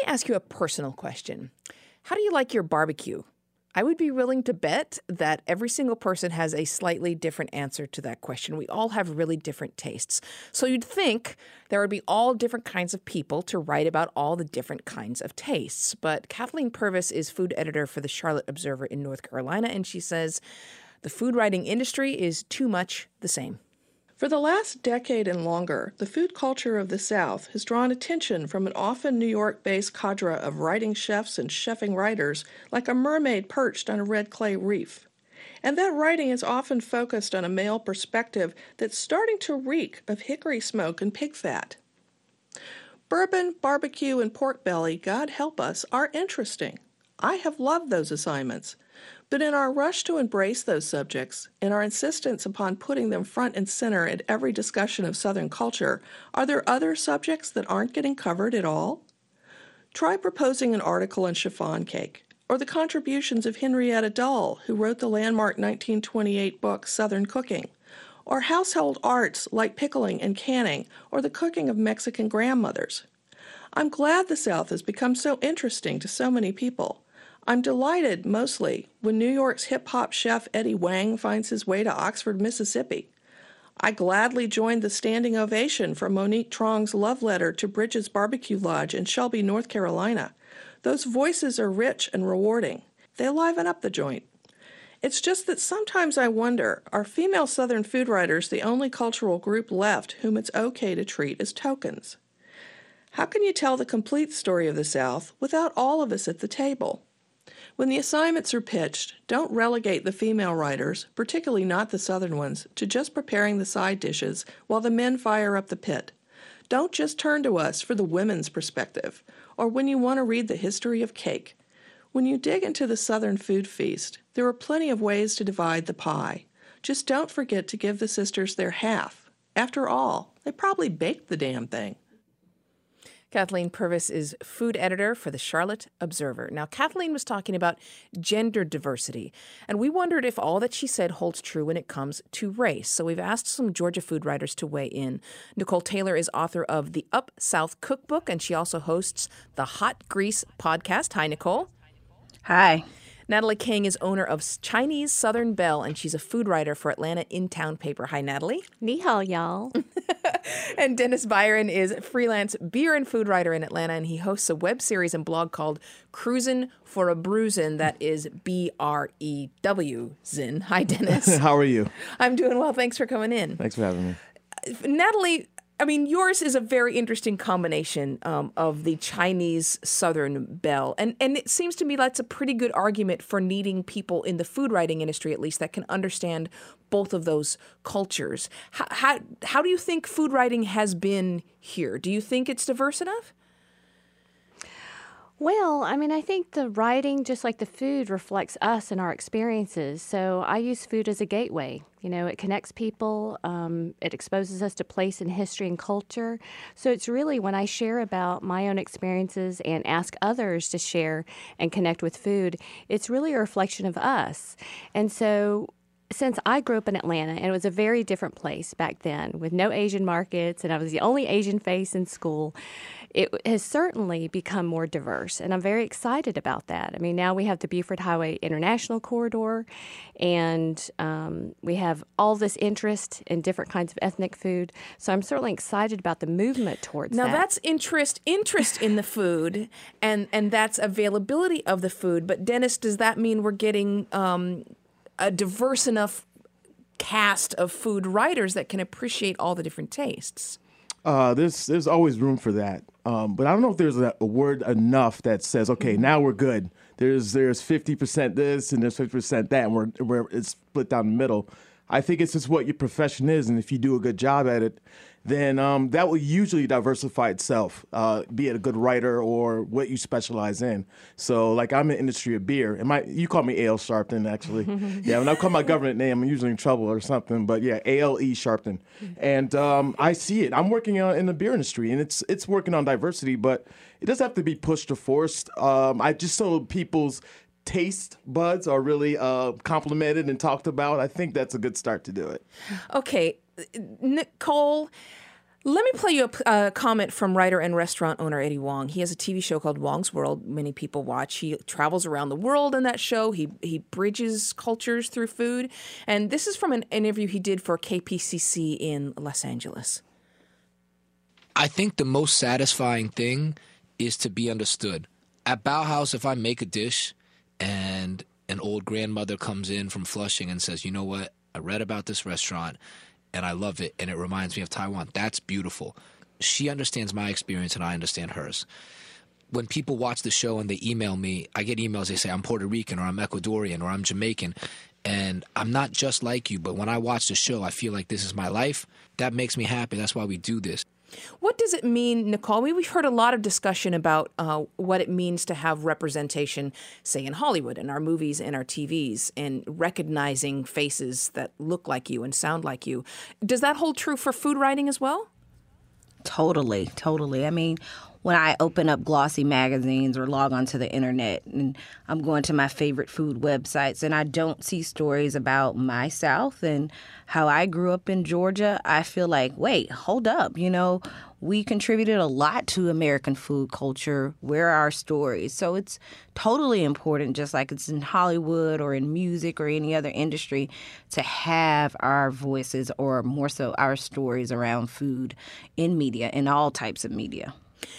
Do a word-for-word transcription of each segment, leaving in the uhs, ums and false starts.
me ask you a personal question. How do you like your barbecue? I would be willing to bet that every single person has a slightly different answer to that question. We all have really different tastes. So you'd think there would be all different kinds of people to write about all the different kinds of tastes. But Kathleen Purvis is food editor for the Charlotte Observer in North Carolina, and she says the food writing industry is too much the same. For the last decade and longer, the food culture of the South has drawn attention from an often New York-based cadre of writing chefs and chefing writers like a mermaid perched on a red clay reef. And that writing is often focused on a male perspective that's starting to reek of hickory smoke and pig fat. Bourbon, barbecue, and pork belly, God help us, are interesting. I have loved those assignments. But in our rush to embrace those subjects, in our insistence upon putting them front and center at every discussion of Southern culture, are there other subjects that aren't getting covered at all? Try proposing an article on chiffon cake, or the contributions of Henrietta Dull, who wrote the landmark nineteen twenty-eight book Southern Cooking, or household arts like pickling and canning, or the cooking of Mexican grandmothers. I'm glad the South has become so interesting to so many people. I'm delighted, mostly, when New York's hip-hop chef Eddie Wang finds his way to Oxford, Mississippi. I gladly joined the standing ovation for Monique Trong's love letter to Bridges Barbecue Lodge in Shelby, North Carolina. Those voices are rich and rewarding. They liven up the joint. It's just that sometimes I wonder, are female Southern food writers the only cultural group left whom it's okay to treat as tokens? How can you tell the complete story of the South without all of us at the table? When the assignments are pitched, don't relegate the female writers, particularly not the Southern ones, to just preparing the side dishes while the men fire up the pit. Don't just turn to us for the women's perspective, or when you want to read the history of cake. When you dig into the Southern food feast, there are plenty of ways to divide the pie. Just don't forget to give the sisters their half. After all, they probably baked the damn thing. Kathleen Purvis is food editor for the Charlotte Observer. Now, Kathleen was talking about gender diversity, and we wondered if all that she said holds true when it comes to race. So we've asked some Georgia food writers to weigh in. Nicole Taylor is author of the Up South Cookbook, and she also hosts the Hot Grease podcast. Hi, Nicole. Hi. Natalie King is owner of Chinese Southern Belle, and she's a food writer for Atlanta In-Town paper. Hi, Natalie. Ni hao, y'all. And Dennis Byron is freelance beer and food writer in Atlanta, and he hosts a web series and blog called Cruisin' for a Bruisin'. That is B R E W Zin. Hi, Dennis. How are you? I'm doing well. Thanks for coming in. Thanks for having me. Natalie, I mean, yours is a very interesting combination um, of the Chinese Southern Belle. And, and it seems to me that's a pretty good argument for needing people in the food writing industry, at least, that can understand both of those cultures. How, how, how do you think food writing has been here? Do you think it's diverse enough? Well, I mean, I think the writing, just like the food, reflects us and our experiences. So I use food as a gateway. You know, it connects people. Um, it exposes us to place and history and culture. So it's really when I share about my own experiences and ask others to share and connect with food, it's really a reflection of us. And so since I grew up in Atlanta, and it was a very different place back then with no Asian markets, and I was the only Asian face in school, it has certainly become more diverse, and I'm very excited about that. I mean, now we have the Buford Highway International Corridor, and um, we have all this interest in different kinds of ethnic food, so I'm certainly excited about the movement towards now, that. Now, that's interest interest in the food, and, and that's availability of the food, but Dennis, does that mean we're getting um, a diverse enough cast of food writers that can appreciate all the different tastes? Uh, there's there's always room for that, um, but I don't know if there's a, a word enough that says, okay, now we're good. There's there's fifty percent this and there's fifty percent that, and we're, we're it's split down the middle. I think it's just what your profession is, and if you do a good job at it, then um, that will usually diversify itself, uh, be it a good writer or what you specialize in. So, like, I'm in the industry of beer, and my you call me A L Sharpton, actually. Yeah, when I call my government name, I'm usually in trouble or something. But yeah, A L E Sharpton, and um, I see it. I'm working on, in the beer industry, and it's it's working on diversity, but it doesn't have to be pushed or forced. Um, I just so people's taste buds are really uh, complimented and talked about. I think that's a good start to do it. Okay, Nicole, Let me play you a, a comment from writer and restaurant owner Eddie Wong. He has a T V show called Wong's World. Many people watch. He travels around the world in that show. He he bridges cultures through food. And this is from an interview he did for K P C C in Los Angeles. I think the most satisfying thing is to be understood. At Bauhaus, if I make a dish and an old grandmother comes in from Flushing and says, you know what, I read about this restaurant and I love it, and it reminds me of Taiwan. That's beautiful. She understands my experience, and I understand hers. When people watch the show and they email me, I get emails, they say, I'm Puerto Rican, or I'm Ecuadorian, or I'm Jamaican, and I'm not just like you, but when I watch the show, I feel like this is my life. That makes me happy. That's why we do this. What does it mean, Nicole? We, we've heard a lot of discussion about uh, what it means to have representation, say, in Hollywood, in our movies and our T Vs, and recognizing faces that look like you and sound like you. Does that hold true for food writing as well? Totally, totally. I mean, when I open up glossy magazines or log onto the internet and I'm going to my favorite food websites and I don't see stories about my South and how I grew up in Georgia, I feel like, wait, hold up. You know, we contributed a lot to American food culture. Where are our stories? So it's totally important, just like it's in Hollywood or in music or any other industry, to have our voices, or more so our stories around food in media, in all types of media.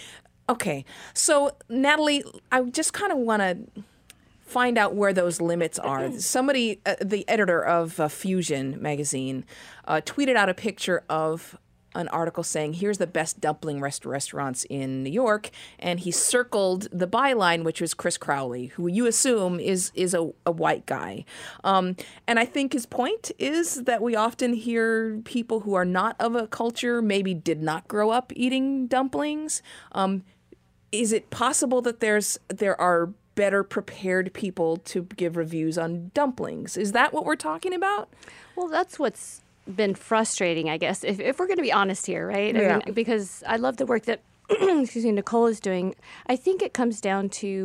Okay, so Natalie, I just kind of want to find out where those limits are. Somebody, uh, the editor of uh, Fusion magazine, uh, tweeted out a picture of an article saying, here's the best dumpling rest- restaurants in New York, and he circled the byline, which was Chris Crowley, who you assume is is a, a white guy. Um, and I think his point is that we often hear people who are not of a culture, maybe did not grow up eating dumplings. Um, is it possible that there's there are better prepared people to give reviews on dumplings? Is that what we're talking about? Well, that's what's been frustrating, I guess, if, if we're going to be honest here, right? Yeah. I mean, because I love the work that excuse me, Nicole is doing. I think it comes down to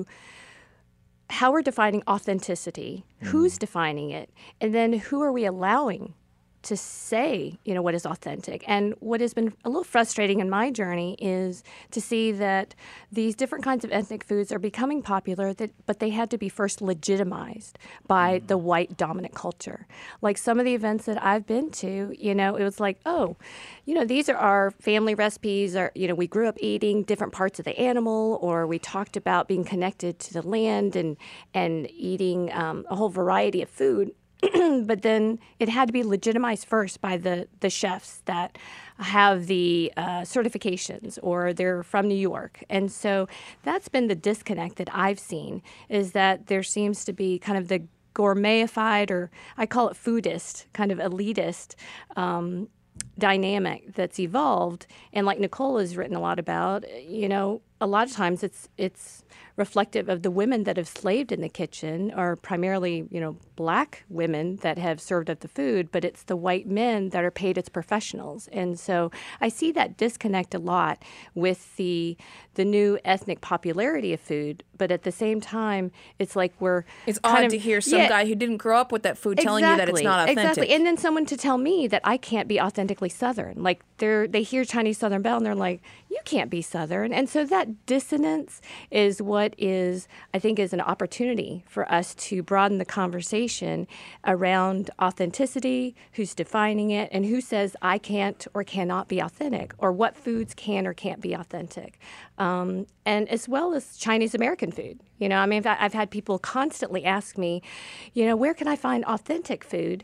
how we're defining authenticity, mm. who's defining it, and then who are we allowing to say, you know, what is authentic. And what has been a little frustrating in my journey is to see that these different kinds of ethnic foods are becoming popular, that, but they had to be first legitimized by the white dominant culture. Like some of the events that I've been to, you know, it was like, oh, you know, these are our family recipes, or, you know, we grew up eating different parts of the animal, or we talked about being connected to the land and, and eating um, a whole variety of food. But then it had to be legitimized first by the, the chefs that have the uh, certifications, or they're from New York. And so that's been the disconnect that I've seen, is that there seems to be kind of the gourmetified, or I call it foodist, kind of elitist um, dynamic that's evolved. And like Nicole has written a lot about, you know, a lot of times it's it's reflective of the women that have slaved in the kitchen, are primarily, you know, black women that have served up the food, but it's the white men that are paid as professionals. And so I see that disconnect a lot with the the new ethnic popularity of food, but at the same time, it's like we're It's kind odd of, to hear some yeah, guy who didn't grow up with that food telling exactly, you that it's not authentic. Exactly. And then someone to tell me that I can't be authentically Southern. Like they're they hear Chinese Southern Belle and they're like, you can't be Southern. And so that dissonance is what is, I think, is an opportunity for us to broaden the conversation around authenticity, who's defining it, and who says I can't or cannot be authentic, or what foods can or can't be authentic. Um, and as well as Chinese American food. You know, I mean, I've had people constantly ask me, you know, where can I find authentic food?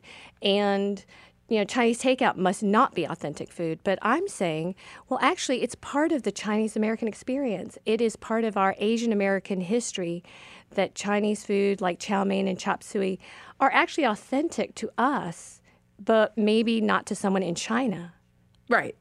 And you know, Chinese takeout must not be authentic food. But I'm saying, well, actually, it's part of the Chinese American experience. It is part of our Asian American history that Chinese food like chow mein and chop suey are actually authentic to us, but maybe not to someone in China. Right.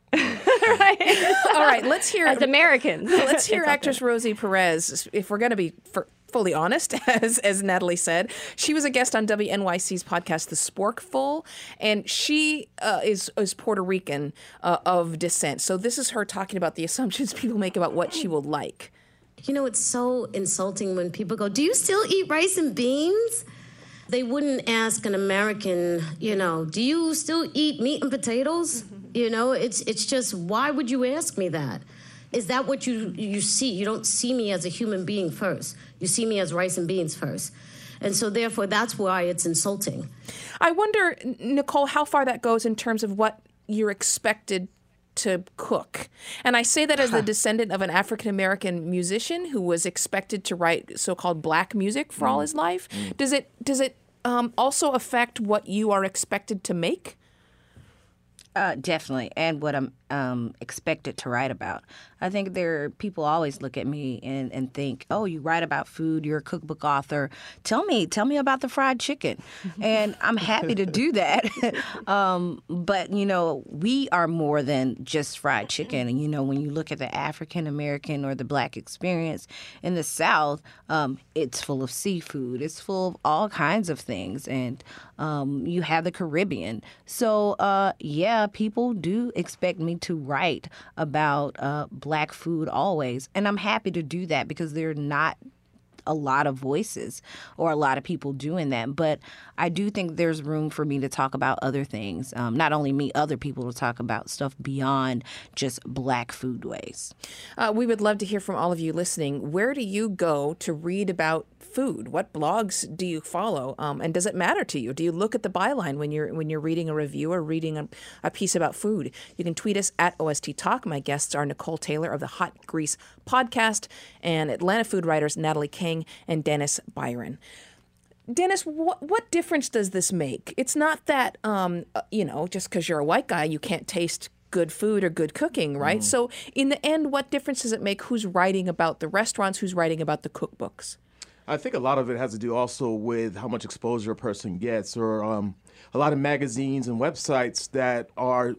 Right? All right, let's hear As Americans. Let's hear It's actress authentic. Rosie Perez. If we're going to be for, fully honest, as as Natalie said, she was a guest on W N Y C's podcast, The Sporkful, and she uh, is is Puerto Rican uh, of descent. So this is her talking about the assumptions people make about what she will like. You know, it's so insulting when people go, do you still eat rice and beans? They wouldn't ask an American, you know, do you still eat meat and potatoes? You know, it's it's just, why would you ask me that? Is that what you you see? You don't see me as a human being first. You see me as rice and beans first. And so therefore, that's why it's insulting. I wonder, Nicole, how far that goes in terms of what you're expected to cook. And I say that as the descendant of an African-American musician who was expected to write so-called black music for mm. all his life. Mm. Does it does it um, also affect what you are expected to make? Uh, definitely, and what I'm um, expected to write about. I think there are people always look at me and, and think, oh, you write about food, you're a cookbook author. Tell me, tell me about the fried chicken. And I'm happy to do that. um, but, you know, we are more than just fried chicken. And, you know, when you look at the African-American or the black experience in the South, um, it's full of seafood. It's full of all kinds of things. And um, you have the Caribbean. So, uh, yeah, people do expect me to write about uh, black food always. And I'm happy to do that because there are not a lot of voices or a lot of people doing that. But I do think there's room for me to talk about other things. Um, not only me, other people to talk about stuff beyond just black foodways. Uh, we would love to hear from all of you listening. Where do you go to read about food? What blogs do you follow? Um, and does it matter to you? Do you look at the byline when you're when you're reading a review or reading a, a piece about food? You can tweet us at O S T Talk. My guests are Nicole Taylor of the Hot Grease podcast and Atlanta food writers Natalie King and Dennis Byron. Dennis, what what difference does this make? It's not that, um, you know, just because you're a white guy, you can't taste good food or good cooking, right? Mm. So in the end, what difference does it make who's writing about the restaurants, who's writing about the cookbooks? I think a lot of it has to do also with how much exposure a person gets, or um, a lot of magazines and websites that are,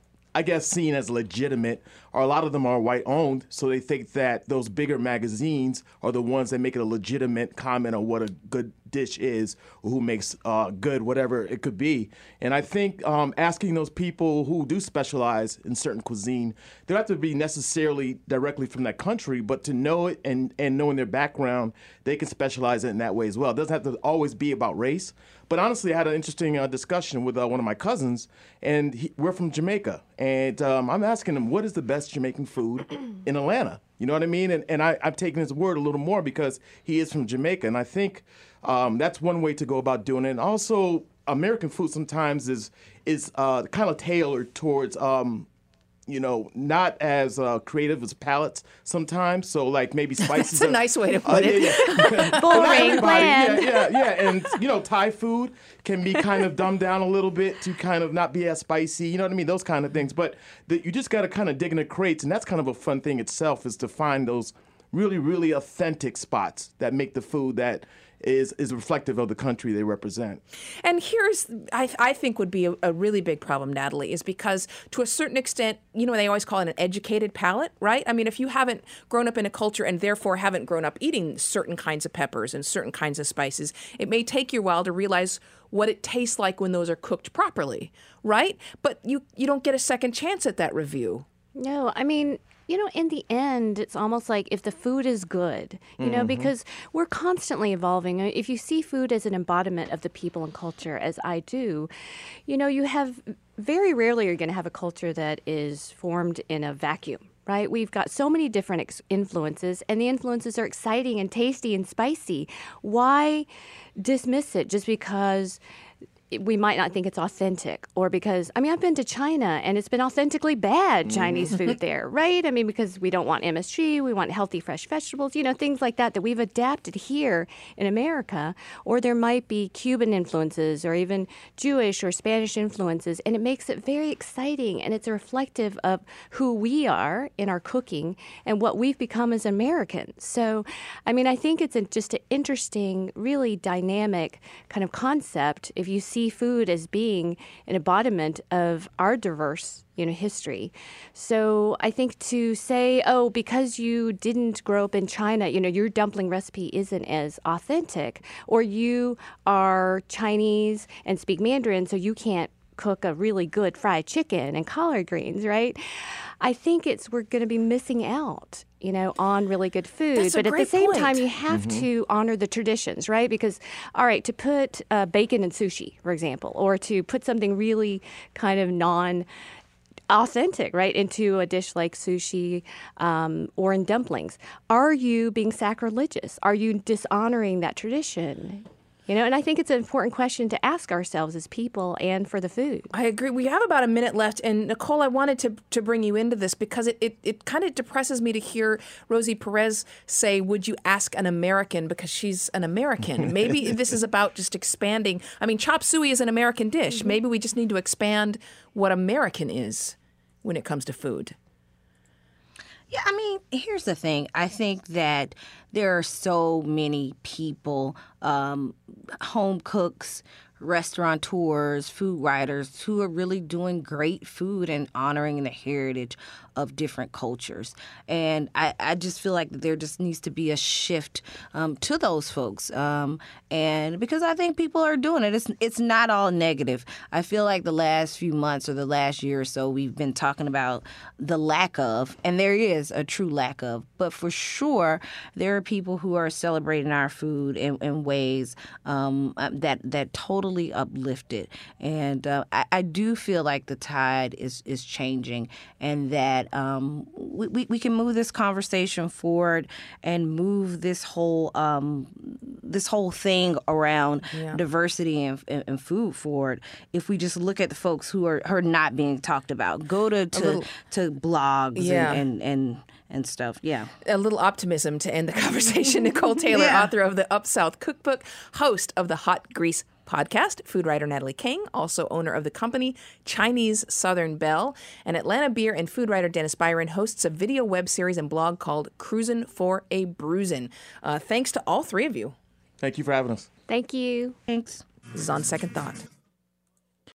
I guess, seen as legitimate, or a lot of them are white owned, so they think that those bigger magazines are the ones that make it a legitimate comment on what a good dish is, or who makes uh, good whatever it could be. And I think um, asking those people who do specialize in certain cuisine, they don't have to be necessarily directly from that country, but to know it and, and knowing their background, they can specialize it in that way as well. It doesn't have to always be about race. But honestly, I had an interesting uh, discussion with uh, one of my cousins, and he, we're from Jamaica. And um, I'm asking him, what is the best Jamaican food in Atlanta? You know what I mean? And, and I, I've taken his word a little more because he is from Jamaica. And I think um, that's one way to go about doing it. And also, American food sometimes is is uh, kind of tailored towards, um, you know, not as uh, creative as palates sometimes. So, like, maybe spices. That's a are, nice way to put uh, it. Yeah, yeah. Boring, bland. Yeah, yeah, yeah. And, you know, Thai food can be kind of dumbed down a little bit to kind of not be as spicy. You know what I mean? Those kind of things. But the, you just got to kind of dig in the crates. And that's kind of a fun thing itself, is to find those really, really authentic spots that make the food that is is reflective of the country they represent. And here's, I, I think would be a, a really big problem, Natalie, is because to a certain extent, you know, they always call it an educated palate, right? I mean, if you haven't grown up in a culture and therefore haven't grown up eating certain kinds of peppers and certain kinds of spices, it may take you a while to realize what it tastes like when those are cooked properly, right? But you, you don't get a second chance at that review. No, I mean, you know, in the end, it's almost like if the food is good, you know, mm-hmm. because we're constantly evolving. If you see food as an embodiment of the people and culture, as I do, you know, you have very rarely are you going to have a culture that is formed in a vacuum. Right? We've got so many different ex- influences, and the influences are exciting and tasty and spicy. Why dismiss it just because we might not think it's authentic, or because, I mean, I've been to China and it's been authentically bad Chinese food there, right? I mean, because we don't want M S G, we want healthy, fresh vegetables, you know, things like that that we've adapted here in America. Or there might be Cuban influences or even Jewish or Spanish influences, and it makes it very exciting, and it's reflective of who we are in our cooking and what we've become as Americans. So, I mean, I think it's a, just an interesting, really dynamic kind of concept if you see food as being an embodiment of our diverse, you know, history. So I think to say, oh, because you didn't grow up in China, you know, your dumpling recipe isn't as authentic, or you are Chinese and speak Mandarin, so you can't cook a really good fried chicken and collard greens, right? I think it's we're going to be missing out, you know, on really good food. That's a but at great the same point. time, you have mm-hmm. to honor the traditions, right? Because, all right, to put uh, bacon in sushi, for example, or to put something really kind of non authentic, right, into a dish like sushi um, or in dumplings. Are you being sacrilegious? Are you dishonoring that tradition? You know, and I think it's an important question to ask ourselves as people and for the food. I agree. We have about a minute left. And Nicole, I wanted to, to bring you into this because it, it, it kind of depresses me to hear Rosie Perez say, would you ask an American, because she's an American. Maybe this is about just expanding. I mean, chop suey is an American dish. Mm-hmm. Maybe we just need to expand what American is when it comes to food. Yeah, I mean, here's the thing. I think that there are so many people, um, home cooks, restaurateurs, food writers who are really doing great food and honoring the heritage of different cultures. And I, I just feel like there just needs to be a shift um, to those folks. Um, and because I think people are doing it. It's, it's not all negative. I feel like the last few months or the last year or so, we've been talking about the lack of, and there is a true lack of, but for sure, there are people who are celebrating our food in, in ways um, that, that totally uplift it. And uh, I, I do feel like the tide is, is changing, and that Um, we, we, we can move this conversation forward and move this whole um, this whole thing around yeah. diversity and, and, and food forward if we just look at the folks who are, who are not being talked about. Go to to, little, to blogs yeah. and, and, and and stuff. Yeah. A little optimism to end the conversation. Nicole Taylor, yeah. author of the Up South Cookbook, host of the Hot Grease podcast, food writer Natalie King, also owner of the company Chinese Southern Belle, and Atlanta beer and food writer Dennis Byron hosts a video web series and blog called Cruisin' for a Bruisin'. Uh, thanks to all three of you. Thank you for having us. Thank you. Thanks. This is On Second Thought.